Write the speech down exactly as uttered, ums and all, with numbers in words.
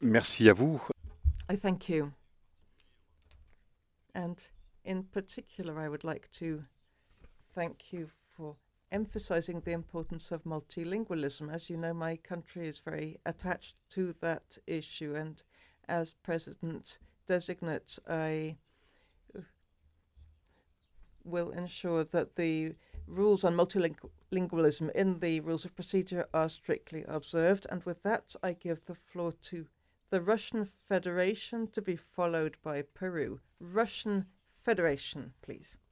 Merci à vous. I thank you. And in particular, I would like to thank you for emphasizing the importance of multilingualism. As you know, my country is very attached to that issue, and as President designate, I will ensure that the rules on multilingualism in the rules of procedure are strictly observed. And with that, I give the floor to the Russian Federation, to be followed by Peru. Russian Federation, please.